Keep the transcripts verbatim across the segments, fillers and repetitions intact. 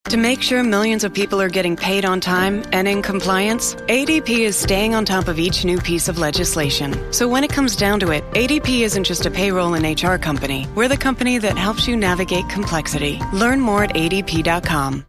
To make sure millions of people are getting paid on time and in compliance, A D P is staying on top of each new piece of legislation. So when it comes down to it, A D P isn't just a payroll and H R company. We're the company that helps you navigate complexity. Learn more at A D P dot com.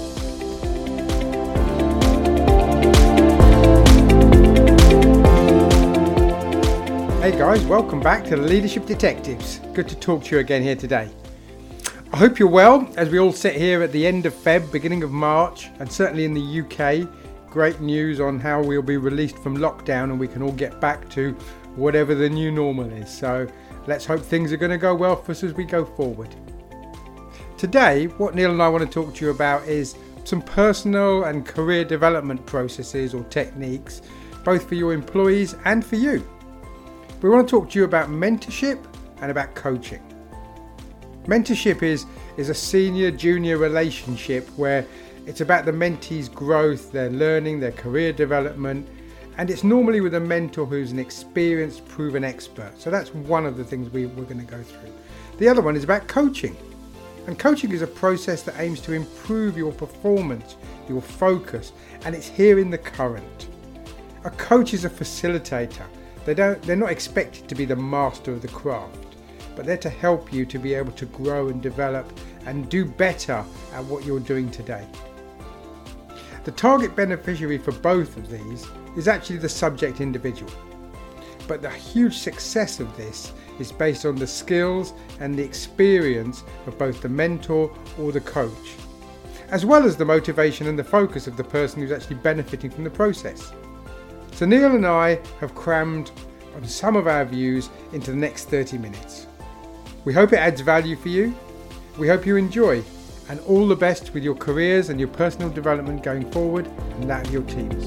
Hey guys, welcome back to the Leadership Detectives. Good to talk to you again here today. I hope you're well as we all sit here at the end of February, beginning of March, and certainly in the U K, great news on how we'll be released from lockdown and we can all get back to whatever the new normal is. So let's hope things are going to go well for us as we go forward. Today, what Neil and I want to talk to you about is some personal and career development processes or techniques, both for your employees and for you. We want to talk to you about mentorship and about coaching. Mentorship is, is a senior-junior relationship where it's about the mentee's growth, their learning, their career development, and it's normally with a mentor who's an experienced, proven expert. So that's one of the things we, we're going to go through. The other one is about coaching. And coaching is a process that aims to improve your performance, your focus, and it's here in the current. A coach is a facilitator. They don't, they're not expected to be the master of the craft, but they're to help you to be able to grow and develop and do better at what you're doing today. The target beneficiary for both of these is actually the subject individual, but the huge success of this is based on the skills and the experience of both the mentor or the coach, as well as the motivation and the focus of the person who's actually benefiting from the process. So Neil and I have crammed on some of our views into the next thirty minutes. We hope it adds value for you. We hope you enjoy, and all the best with your careers and your personal development going forward and that of your teams.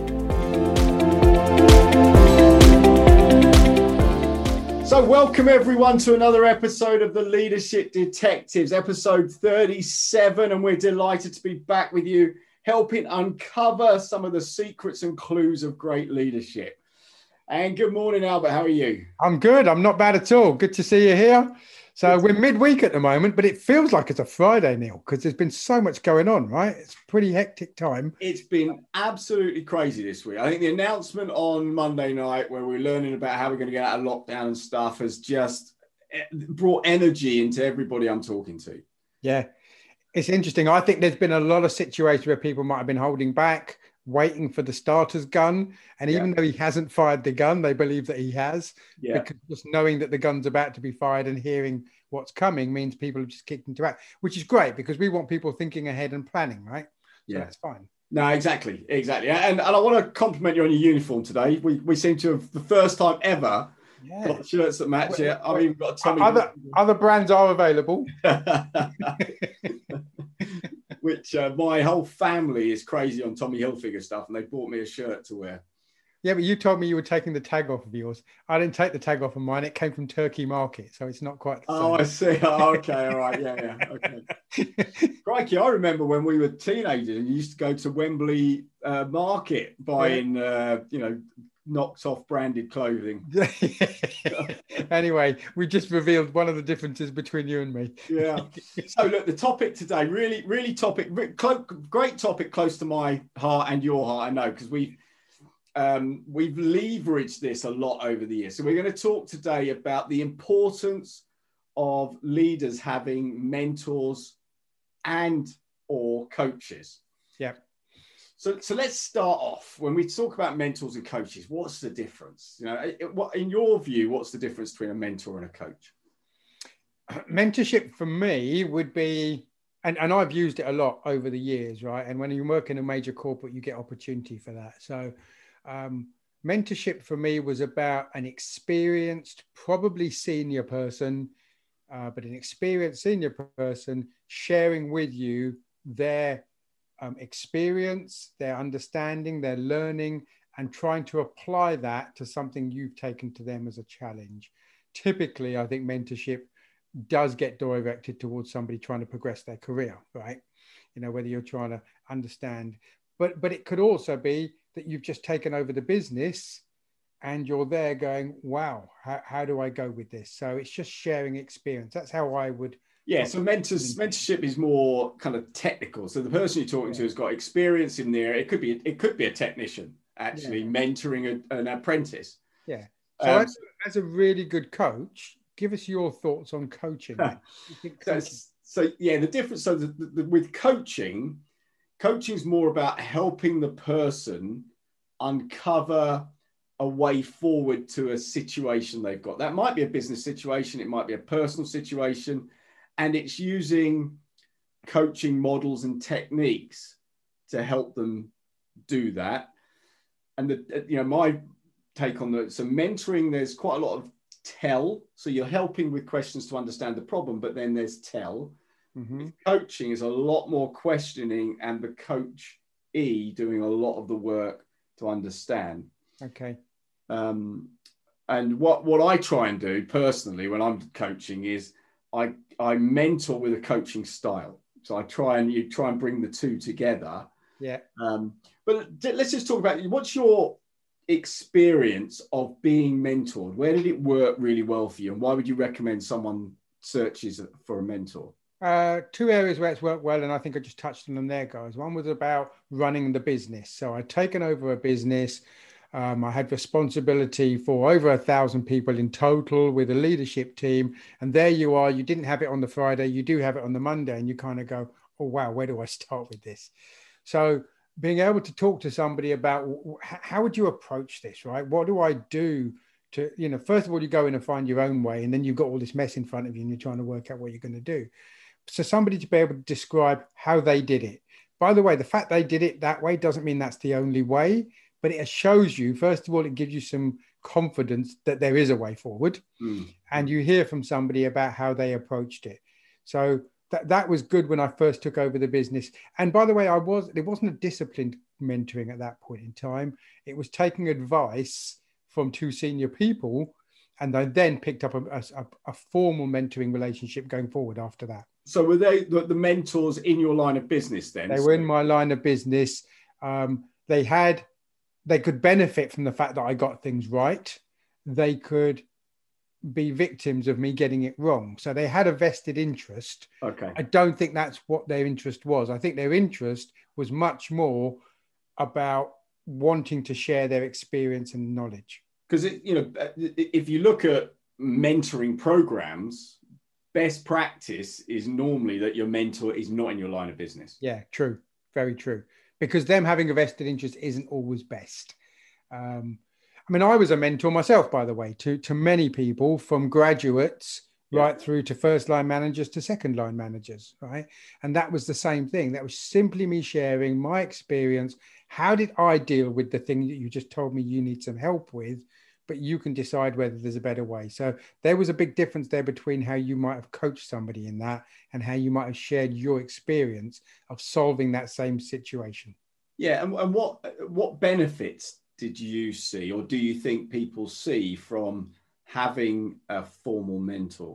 So welcome everyone to another episode of the Leadership Detectives, episode thirty-seven, and we're delighted to be back with you, helping uncover some of the secrets and clues of great leadership. And good morning, Albert. How are you? I'm good. I'm not bad at all. Good to see you here. So we're midweek at the moment, but it feels like it's a Friday, Neil, because there's been so much going on, right? It's a pretty hectic time. It's been absolutely crazy this week. I think the announcement on Monday night where we're learning about how we're going to get out of lockdown and stuff has just brought energy into everybody I'm talking to. Yeah, it's interesting. I think there's been a lot of situations where people might have been holding back, waiting for the starter's gun, and even yeah. though he hasn't fired the gun, they believe that he has, yeah. because just knowing that the gun's about to be fired and hearing what's coming means people have just kicked into act, which is great because we want people thinking ahead and planning, right? So yeah, that's fine. No, exactly, exactly. And, and I want to compliment you on your uniform today. We we seem to have, the first time ever, yeah. got shirts that match it. I've even got a Tommy. Other, other brands are available. Which uh, my whole family is crazy on Tommy Hilfiger stuff, and they bought me a shirt to wear. Yeah, but you told me you were taking the tag off of yours. I didn't take the tag off of mine. It came from Turkey Market, so it's not quite the same. Oh, I see. Oh, okay, all right, yeah, yeah, okay. Crikey, I remember when we were teenagers and you used to go to Wembley uh, Market buying, yeah. uh, you know, knocked off branded clothing. Anyway, we just revealed one of the differences between you and me. Yeah. So look, the topic today, really, really topic, great topic, close to my heart and your heart, I know, because we um, we've leveraged this a lot over the years. So we're going to talk today about the importance of leaders having mentors and or coaches. Yeah. So, so let's start off. When we talk about mentors and coaches, what's the difference? You know, it, what, in your view, what's the difference between a mentor and a coach? Mentorship for me would be, and, and I've used it a lot over the years, right? And when you work in a major corporate, you get opportunity for that. So um, mentorship for me was about an experienced, probably senior person, uh, but an experienced senior person sharing with you their Um, experience, their understanding, their learning, and trying to apply that to something you've taken to them as a challenge. Typically, I think mentorship does get directed towards somebody trying to progress their career, right? You know, whether you're trying to understand, but but it could also be that you've just taken over the business and you're there going, wow, how, how do I go with this? So it's just sharing experience. That's how I would Yeah, so mentors mentorship is more kind of technical. So the person you're talking yeah. to has got experience in there. It could be it could be a technician actually yeah. mentoring a, an apprentice. Yeah. So um, as, as a really good coach, give us your thoughts on coaching. so, so yeah, the difference. So the, the, with coaching, coaching is more about helping the person uncover a way forward to a situation they've got. That might be a business situation. It might be a personal situation. And it's using coaching models and techniques to help them do that. And the, you know, my take on the so mentoring, there's quite a lot of tell. So you're helping with questions to understand the problem, but then there's tell. Mm-hmm. Coaching is a lot more questioning, and the coachee doing a lot of the work to understand. Okay. Um, and what what I try and do personally when I'm coaching is I I mentor with a coaching style. So I try and you try and bring the two together. Yeah. Um, but let's just talk about what's your experience of being mentored? Where did it work really well for you, and why would you recommend someone searches for a mentor? Uh, two areas where it's worked well, and I think I just touched on them there, guys. One was about running the business. So I'd taken over a business. Um, I had responsibility for over a thousand people in total with a leadership team. And there you are, you didn't have it on the Friday, you do have it on the Monday, and you kind of go, oh, wow, where do I start with this? So being able to talk to somebody about how would you approach this, right? What do I do to, you know, first of all, you go in and find your own way, and then you've got all this mess in front of you and you're trying to work out what you're going to do. So somebody to be able to describe how they did it. By the way, the fact they did it that way doesn't mean that's the only way, but it shows you, first of all, it gives you some confidence that there is a way forward. Mm. And you hear from somebody about how they approached it. So that, that was good when I first took over the business. And by the way, I was, it wasn't a disciplined mentoring at that point in time. It was taking advice from two senior people. And I then picked up a, a, a formal mentoring relationship going forward after that. So were they the, the mentors in your line of business then? They were in my line of business. Um, they had, they could benefit from the fact that I got things right. They could be victims of me getting it wrong. So they had a vested interest. Okay. I don't think that's what their interest was. I think their interest was much more about wanting to share their experience and knowledge. Because, you know, if you look at mentoring programs, best practice is normally that your mentor is not in your line of business. Yeah, true. Very true. Because them having a vested interest isn't always best. Um, I mean, I was a mentor myself, by the way, to, to many people, from graduates yeah. right through to first line managers to second line managers, right? And that was the same thing. That was simply me sharing my experience. How did I deal with the thing that you just told me you need some help with? But you can decide whether there's a better way. So there was a big difference there between how you might have coached somebody in that and how you might have shared your experience of solving that same situation. Yeah. And, and what, what benefits did you see, or do you think people see, from having a formal mentor?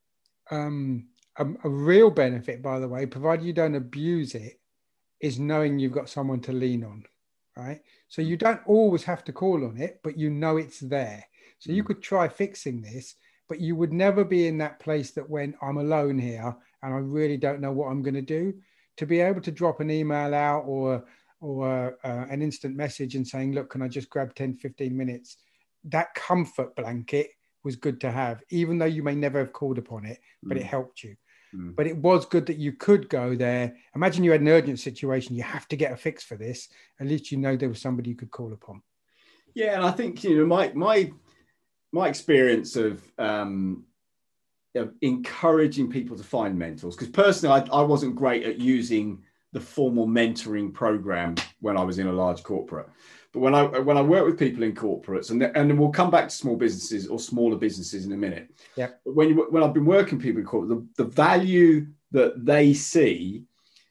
Um, a, a real benefit, by the way, provided you don't abuse it, is knowing you've got someone to lean on. Right. So you don't always have to call on it, but you know it's there. So you could try fixing this, but you would never be in that place that when I'm alone here and I really don't know what I'm going to do, to be able to drop an email out or or uh, an instant message and saying, look, can I just grab ten, fifteen minutes? That comfort blanket was good to have, even though you may never have called upon it, but mm. it helped you. Mm. But it was good that you could go there. Imagine you had an urgent situation. You have to get a fix for this. At least you know there was somebody you could call upon. Yeah, and I think, you know, my my my experience of, um, of encouraging people to find mentors, because personally, I, I wasn't great at using the formal mentoring program when I was in a large corporate. But when I when I work with people in corporates, and and we'll come back to small businesses or smaller businesses in a minute. Yeah. But when you, when I've been working with people in corporate, the, the value that they see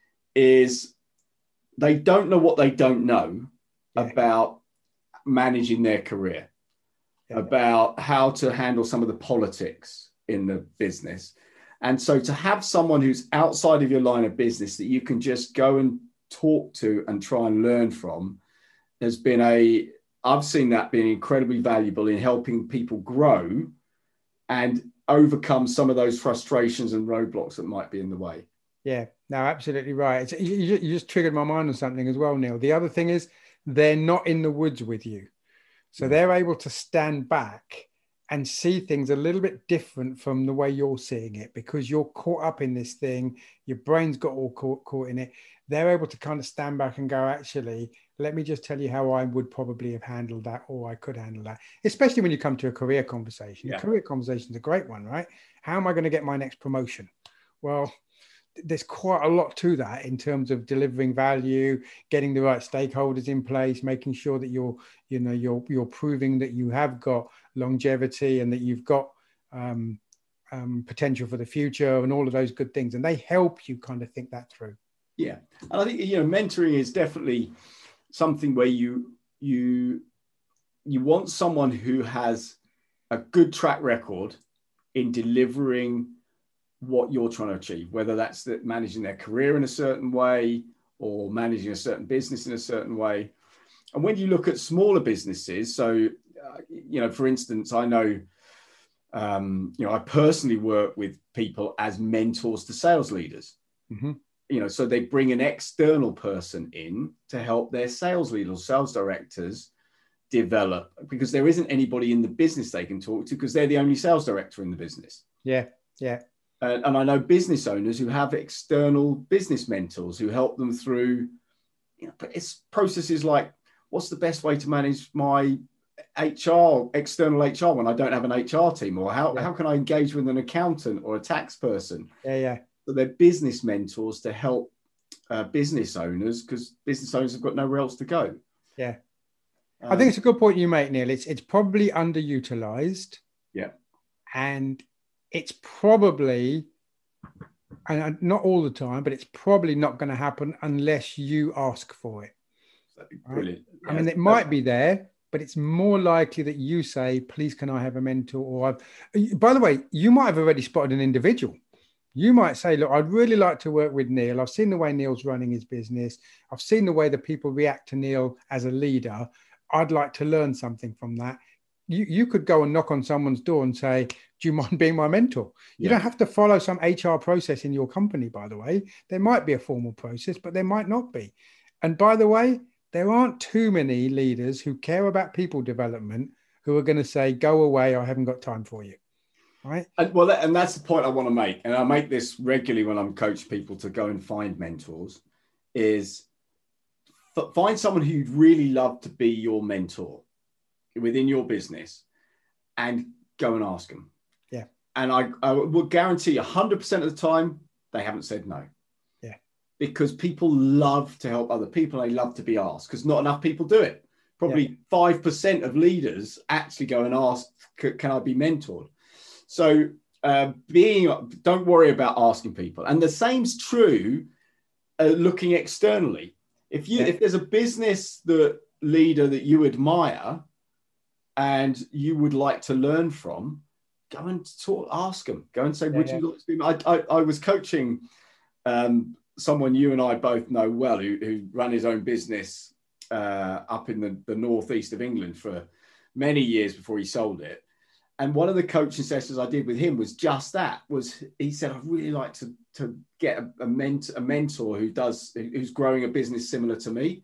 is they don't know what they don't know yeah. about managing their career, yeah. about how to handle some of the politics in the business. And so to have someone who's outside of your line of business that you can just go and talk to and try and learn from has been a, I've seen that being incredibly valuable in helping people grow and overcome some of those frustrations and roadblocks that might be in the way. Yeah, no, absolutely right. It's, you, you just triggered my mind on something as well, Neil. The other thing is they're not in the woods with you. So yeah. They're able to stand back and see things a little bit different from the way you're seeing it, because you're caught up in this thing. Your brain's got all caught, caught in it. They're able to kind of stand back and go, actually, let me just tell you how I would probably have handled that, or I could handle that, especially when you come to a career conversation. Yeah. A career conversation is a great one, right? How am I going to get my next promotion? Well, there's quite a lot to that in terms of delivering value, getting the right stakeholders in place, making sure that you're, you know, you're, you're proving that you have got longevity and that you've got um, um, potential for the future and all of those good things. And they help you kind of think that through. Yeah. And I think, you know, mentoring is definitely something where you, you, you want someone who has a good track record in delivering what you're trying to achieve, whether that's the, managing their career in a certain way or managing a certain business in a certain way. And when you look at smaller businesses, so, uh, you know, for instance, I know, um, you know, I personally work with people as mentors to sales leaders. Mm-hmm. You know, so they bring an external person in to help their sales leaders, sales directors develop, because there isn't anybody in the business they can talk to because they're the only sales director in the business. Yeah, yeah. Uh, and I know business owners who have external business mentors who help them through, you know, but it's processes like, what's the best way to manage my H R, external H R when I don't have an H R team? Or how, yeah. how can I engage with an accountant or a tax person? Yeah, yeah. So they're business mentors to help uh, business owners, because business owners have got nowhere else to go. Yeah. Um, I think it's a good point you make, Neil. It's, it's probably underutilized. Yeah. And it's probably, and not all the time, but it's probably not going to happen unless you ask for it. Brilliant. Right? Yeah. I mean, it might be there, but it's more likely that you say, please, can I have a mentor? Or I've, by the way, you might have already spotted an individual. You might say, look, I'd really like to work with Neil. I've seen the way Neil's running his business. I've seen the way that people react to Neil as a leader. I'd like to learn something from that. You, you could go and knock on someone's door and say, do you mind being my mentor? You yeah. don't have to follow some H R process in your company, by the way. There might be a formal process, but there might not be. And by the way, there aren't too many leaders who care about people development who are going to say, go away, I haven't got time for you. Right. And, well, and that's the point I want to make. And I make this regularly when I'm coaching people to go and find mentors, is f- find someone who you'd really love to be your mentor within your business and go and ask them. Yeah. And I, I will guarantee one hundred percent of the time, they haven't said no. Yeah. Because people love to help other people. They love to be asked, because not enough people do it. Probably yeah. five percent of leaders actually go and ask, can I be mentored? So uh, being, don't worry about asking people. And the same's true uh, looking externally. If you, yeah. if there's a business that leader that you admire and you would like to learn from, go and talk, ask them. Go and say, yeah, would yeah. you like to be? I, I, I was coaching um, someone you and I both know well, who, who ran his own business uh, up in the, the northeast of England for many years before he sold it. And one of the coaching sessions I did with him was just that, was he said, I'd really like to, to get a, a, ment- a mentor who does, who's growing a business similar to me.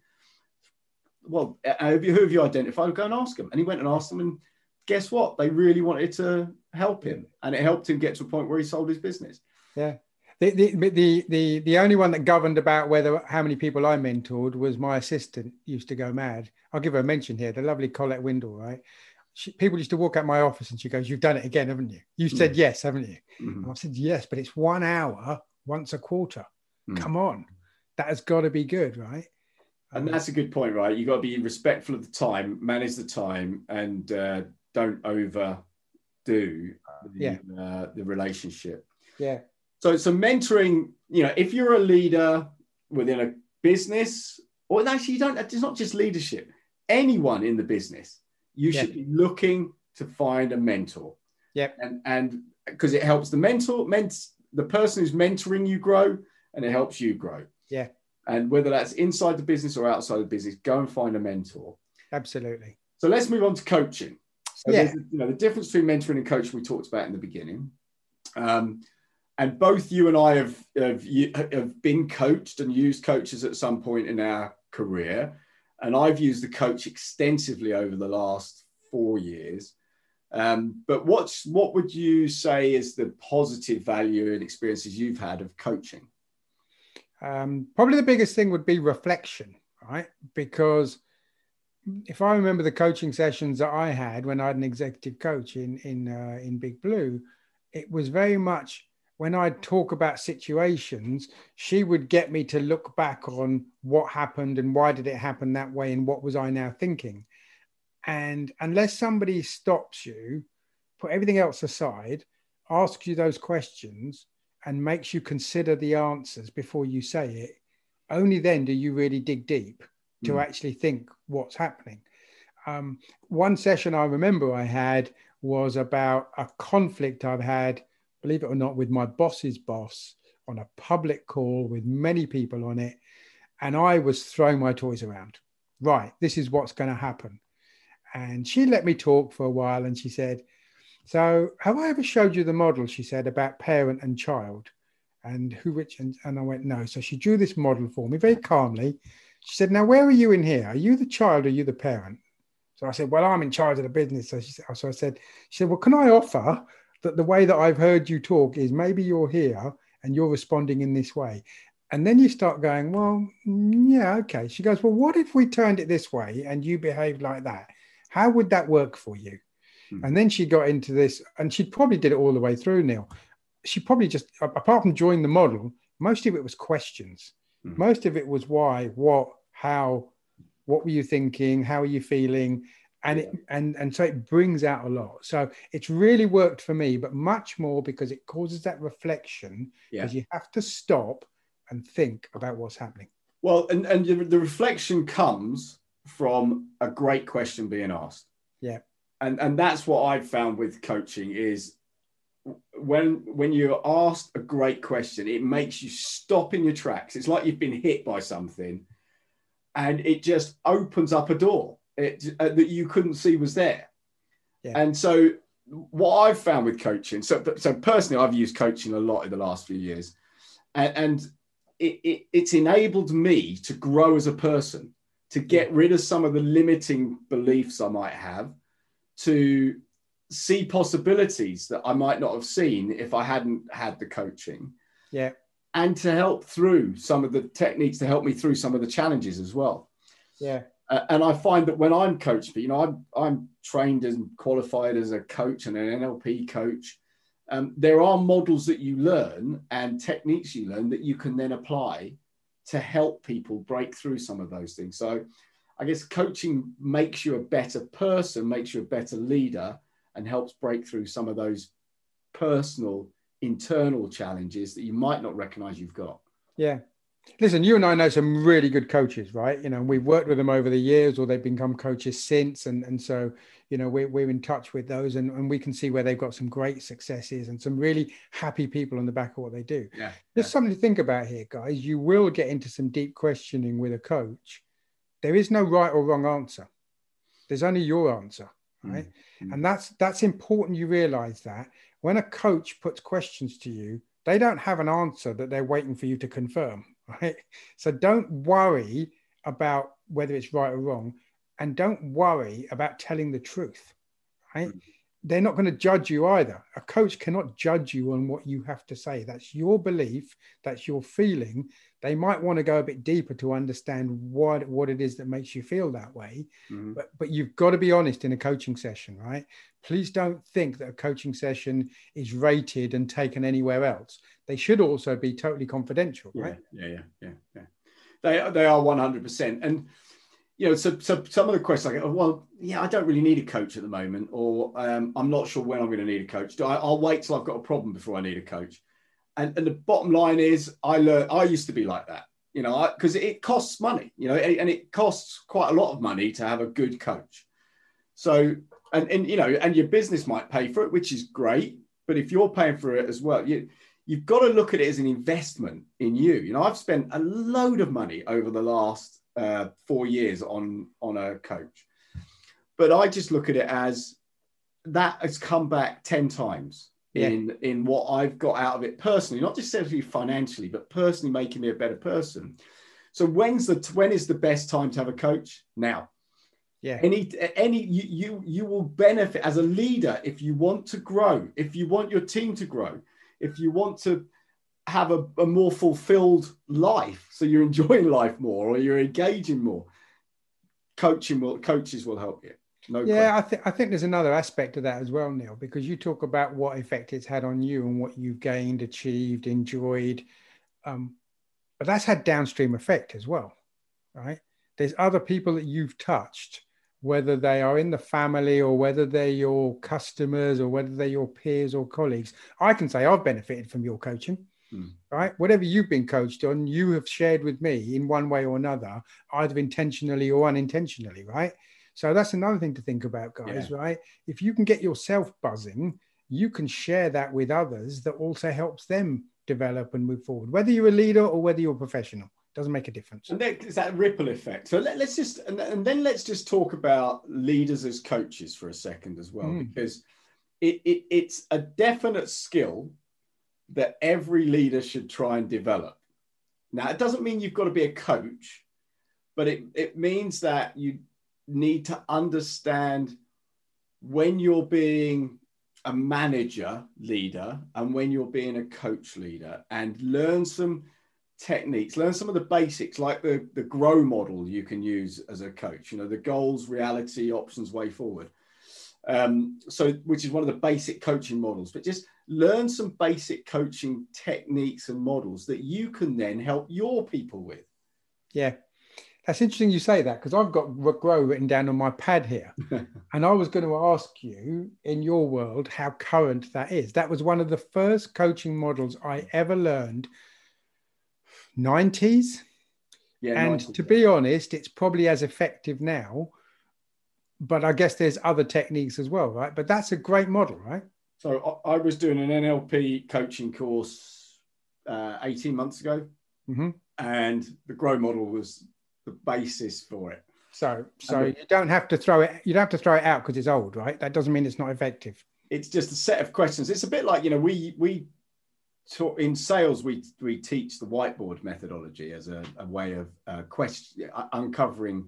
Well, have you, who have you identified? Go and ask them. And he went and asked them, and guess what? They really wanted to help him, and it helped him get to a point where he sold his business. Yeah. The, the, the, the, the only one that governed about whether how many people I mentored was my assistant. Used to go mad. I'll give her a mention here, the lovely Colette Windle, right? She, people used to walk out my office and she goes, you've done it again, haven't you? You said mm. yes, haven't you? Mm-hmm. And I said, yes, but it's one hour once a quarter. Mm. Come on. That has got to be good, right? And that's a good point, right? You've got to be respectful of the time, manage the time, and uh, don't overdo the, yeah. uh, the relationship. Yeah. So, so mentoring, you know, if you're a leader within a business, or actually you don't, it's not just leadership, anyone in the business, you yeah. should be looking to find a mentor. Yeah. And and because it helps the mentor, ment, the person who's mentoring you grow, and it helps you grow. Yeah. And whether that's inside the business or outside the business, go and find a mentor. Absolutely. So let's move on to coaching. So yeah. there's, you know, the difference between mentoring and coaching we talked about in the beginning. Um, and both you and I have, have, have been coached and used coaches at some point in our career. And I've used the coach extensively over the last four years. Um, but what's what would you say is the positive value and experiences you've had of coaching? Um, probably the biggest thing would be reflection, right? Because if I remember the coaching sessions that I had when I had an executive coach in in uh, in Big Blue, it was very much when I'd talk about situations, she would get me to look back on what happened and why did it happen that way and what was I now thinking. And unless somebody stops you, put everything else aside, asks you those questions and makes you consider the answers before you say it, only then do you really dig deep to mm. actually think what's happening. Um, one session I remember I had was about a conflict I've had, believe it or not, with my boss's boss on a public call with many people on it. And I was throwing my toys around. Right, this is what's going to happen. And she let me talk for a while and she said, so have I ever showed you the model, she said, about parent and child and who which, and, and I went, no. So she drew this model for me very calmly. She said, now, where are you in here? Are you the child or are you the parent? So I said, well, I'm in charge of the business. So, she, so I said, she said, well, can I offer that the way that I've heard you talk is maybe you're here and you're responding in this way. And then you start going, well, yeah, okay. She goes, well, what if we turned it this way and you behaved like that? How would that work for you? Mm-hmm. And then she got into this, and she probably did it all the way through, Neil. She probably just, apart from drawing the model, most of it was questions. Mm-hmm. Most of it was why, what, how, what were you thinking? How are you feeling? And it, and, and so it brings out a lot. So it's really worked for me, but much more because it causes that reflection, because yeah. you have to stop and think about what's happening. Well, and, and the reflection comes from a great question being asked. Yeah. And, and that's what I've found with coaching is when, when you're asked a great question, it makes you stop in your tracks. It's like you've been hit by something and it just opens up a door it, uh, that you couldn't see was there. Yeah. And so what I've found with coaching, so, so personally, I've used coaching a lot in the last few years, and, and it, it, it's enabled me to grow as a person, to get rid of some of the limiting beliefs I might have, to see possibilities that I might not have seen if I hadn't had the coaching. Yeah. And to help through some of the techniques to help me through some of the challenges as well. Yeah. Uh, and I find that when I'm coached, you know, I'm, I'm trained and qualified as a coach and an N L P coach. Um, there are models that you learn and techniques you learn that you can then apply to help people break through some of those things. So I guess coaching makes you a better person, makes you a better leader, and helps break through some of those personal, internal challenges that you might not recognize you've got. Yeah. Listen, you and I know some really good coaches, right? You know, we've worked with them over the years, or they've become coaches since. And, and so, you know, we're, we're in touch with those, and, and we can see where they've got some great successes and some really happy people on the back of what they do. Yeah, There's yeah. something to think about here, guys. You will get into some deep questioning with a coach. There is no right or wrong answer. There's only your answer, right? Mm-hmm. And that's that's important you realize that. When a coach puts questions to you, they don't have an answer that they're waiting for you to confirm, right? So don't worry about whether it's right or wrong, and don't worry about telling the truth, right? Mm-hmm. They're not going to judge you either. A coach cannot judge you on what you have to say. That's your belief. That's your feeling. They might want to go a bit deeper to understand what, what it is that makes you feel that way. Mm-hmm. But, but you've got to be honest in a coaching session, right? Please don't think that a coaching session is rated and taken anywhere else. They should also be totally confidential, yeah, right? Yeah, yeah, yeah, yeah. They, they are one hundred percent. And you know, so, so some of the questions I go, well, yeah, I don't really need a coach at the moment, or um, I'm not sure when I'm going to need a coach. I, I'll wait till I've got a problem before I need a coach. And, and the bottom line is, I learned, I used to be like that, you know, because it costs money, you know, and it costs quite a lot of money to have a good coach. So, and, and you know, and your business might pay for it, which is great. But if you're paying for it as well, you, you've got to look at it as an investment in you. You know, I've spent a load of money over the last uh, four years on, on a coach. But I just look at it as that has come back ten times yeah. in, in what I've got out of it personally, not just necessarily financially, but personally making me a better person. So when's the, when is the best time to have a coach? Now. Yeah. Any, any, you, you, you will benefit as a leader if you want to grow, if you want your team to grow, if you want to have a, a more fulfilled life, so you're enjoying life more or you're engaging more. Coaching will, coaches will help you. No yeah, question. I think I think there's another aspect of that as well, Neil, because you talk about what effect it's had on you and what you've gained, achieved, enjoyed, um, but that's had downstream effect as well, right? There's other people that you've touched, whether they are in the family or whether they're your customers or whether they're your peers or colleagues. I can say I've benefited from your coaching, mm. right? Whatever you've been coached on, you have shared with me in one way or another, either intentionally or unintentionally, right? So that's another thing to think about, guys, yeah. right? If you can get yourself buzzing, you can share that with others that also helps them develop and move forward, whether you're a leader or whether you're a professional. Doesn't make a difference. And there's that ripple effect. So let, let's just, and, and then let's just talk about leaders as coaches for a second as well, mm. because it, it, it's a definite skill that every leader should try and develop. Now, it doesn't mean you've got to be a coach, but it, it means that you need to understand when you're being a manager leader and when you're being a coach leader, and learn some techniques, learn some of the basics, like the, the GROW model you can use as a coach, you know, the goals, reality, options, way forward. Um, so, which is one of the basic coaching models, but just learn some basic coaching techniques and models that you can then help your people with. Yeah. That's interesting you say that, because I've got GROW written down on my pad here. And I was going to ask you, in your world, how current that is. That was one of the first coaching models I ever learned, nineties. Yeah, and nineties. To be honest, it's probably as effective now, but I guess there's other techniques as well, right? But that's a great model, right? So I was doing an N L P coaching course uh, eighteen months ago, mm-hmm. and the GROW model was the basis for it. So, so the, you don't have to throw it. You don't have to throw it out because it's old, right? That doesn't mean it's not effective. It's just a set of questions. It's a bit like, you know, we we talk, in sales we we teach the whiteboard methodology as a, a way of uh, question uncovering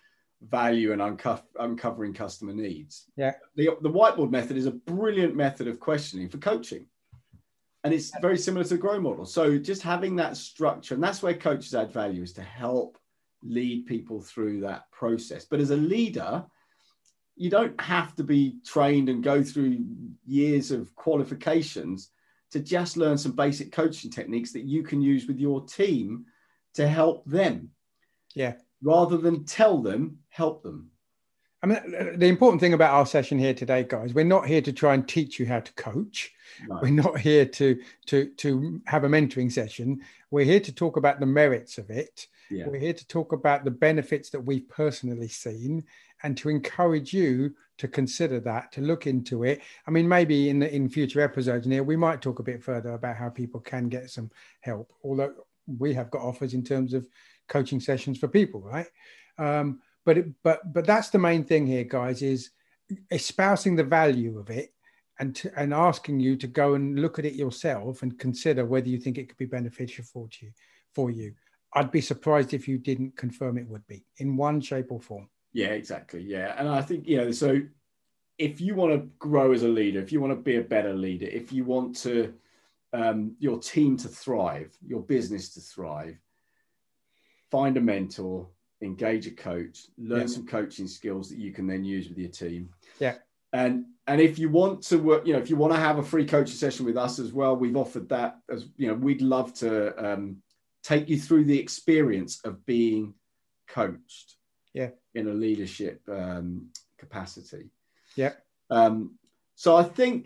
value and unco- uncovering customer needs. Yeah. The the whiteboard method is a brilliant method of questioning for coaching. And it's very similar to the GROW model. So just having that structure, and that's where coaches add value, is to help lead people through that process. But as a leader, you don't have to be trained and go through years of qualifications to just learn some basic coaching techniques that you can use with your team to help them. Yeah. Rather than tell them, help them. I mean, the important thing about our session here today, guys, we're not here to try and teach you how to coach. No. We're not here to, to, to have a mentoring session. We're here to talk about the merits of it. Yeah. We're here to talk about the benefits that we've personally seen, and to encourage you to consider that, to look into it. I mean, maybe in the, in future episodes, Neil, we might talk a bit further about how people can get some help, although we have got offers in terms of coaching sessions for people, right? Um, but, it, but, but that's the main thing here, guys, is espousing the value of it, and to, and asking you to go and look at it yourself and consider whether you think it could be beneficial for you, for you. I'd be surprised if you didn't confirm it would be in one shape or form. Yeah, exactly. Yeah. And I think, you know, so if you want to grow as a leader, if you want to be a better leader, if you want to, um, your team to thrive, your business to thrive, find a mentor, engage a coach, learn yeah. some coaching skills that you can then use with your team. Yeah. And, and if you want to work, you know, if you want to have a free coaching session with us as well, we've offered that as, you know, we'd love to, um, take you through the experience of being coached yeah. in a leadership um, capacity. Yeah. Um, so I think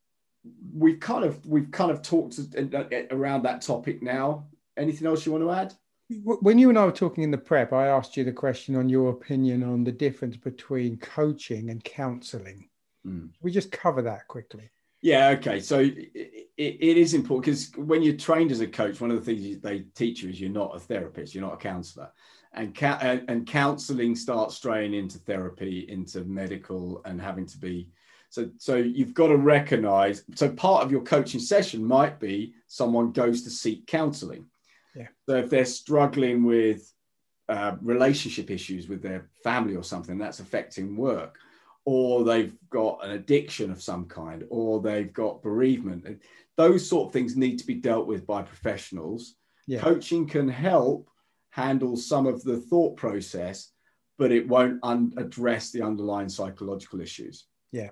we've kind of we've kind of talked around that topic now. Anything else you want to add? When you and I were talking in the prep, I asked you the question on your opinion on the difference between coaching and counselling. Mm. We just cover that quickly. Yeah, okay. So it, it, it is important, because when you're trained as a coach, one of the things they teach you is you're not a therapist, you're not a counsellor. And, ca- and, and counselling starts straying into therapy, into medical, and having to be So, so you've got to recognize, so part of your coaching session might be someone goes to seek counseling. Yeah. So if they're struggling with uh, relationship issues with their family or something that's affecting work, or they've got an addiction of some kind, or they've got bereavement, those sort of things need to be dealt with by professionals. Yeah. Coaching can help handle some of the thought process, but it won't un- address the underlying psychological issues. Yeah.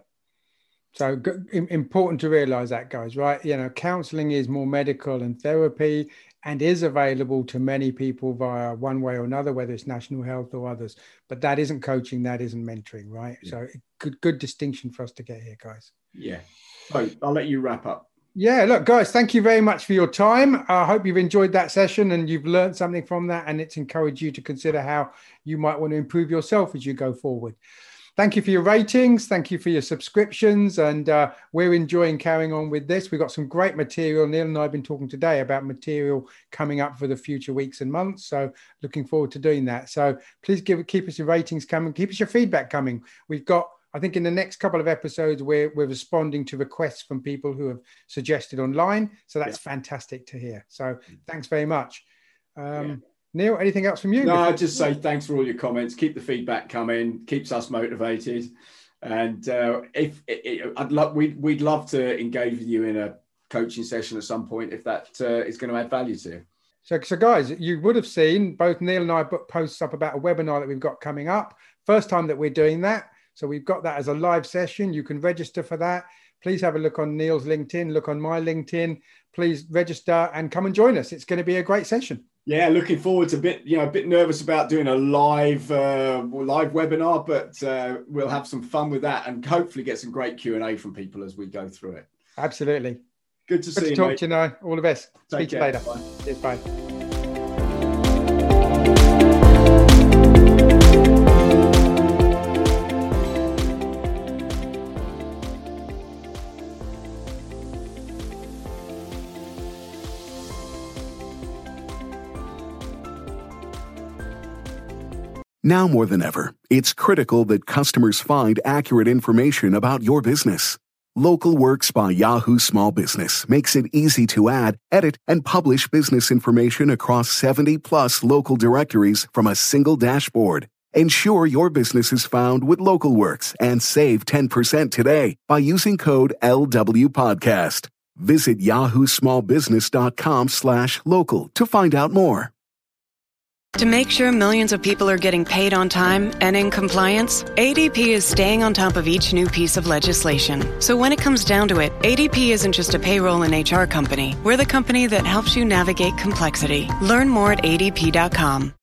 So g- important to realize that, guys, right? You know, counseling is more medical and therapy and is available to many people via one way or another, whether it's National Health or others. But that isn't coaching, that isn't mentoring, right? Yeah. So good, good distinction for us to get here, guys. Yeah. So I'll let you wrap up. Yeah, look, guys, thank you very much for your time. I hope you've enjoyed that session and you've learned something from that, and it's encouraged you to consider how you might want to improve yourself as you go forward. Thank you for your ratings. Thank you for your subscriptions. And uh, we're enjoying carrying on with this. We've got some great material. Neil and I have been talking today about material coming up for the future weeks and months. So looking forward to doing that. So please give keep us your ratings coming. Keep us your feedback coming. We've got, I think in the next couple of episodes, we're, we're responding to requests from people who have suggested online. So that's yeah. fantastic to hear. So thanks very much. Um, yeah. Neil, anything else from you? No, I'd just say thanks for all your comments. Keep the feedback coming. Keeps us motivated. And uh, if it, it, I'd love, we'd, we'd love to engage with you in a coaching session at some point if that uh, is going to add value to you. So, so guys, you would have seen both Neil and I put posts up about a webinar that we've got coming up. First time that we're doing that. So we've got that as a live session. You can register for that. Please have a look on Neil's LinkedIn, look on my LinkedIn. Please register and come and join us. It's going to be a great session. Yeah, looking forward to a bit, you know, a bit nervous about doing a live uh, live webinar, but uh, we'll have some fun with that and hopefully get some great Q and A from people as we go through it. Absolutely. Good to Good see to you, talk mate. to you now. All the best. Take Speak care. to you later. Bye. Cheers, bye. Now more than ever, it's critical that customers find accurate information about your business. LocalWorks by Yahoo Small Business makes it easy to add, edit, and publish business information across seventy plus local directories from a single dashboard. Ensure your business is found with LocalWorks and save ten percent today by using code L W Podcast. Visit yahoo small business dot com slash local to find out more. To make sure millions of people are getting paid on time and in compliance, A D P is staying on top of each new piece of legislation. So when it comes down to it, A D P isn't just a payroll and H R company. We're the company that helps you navigate complexity. Learn more at A D P dot com.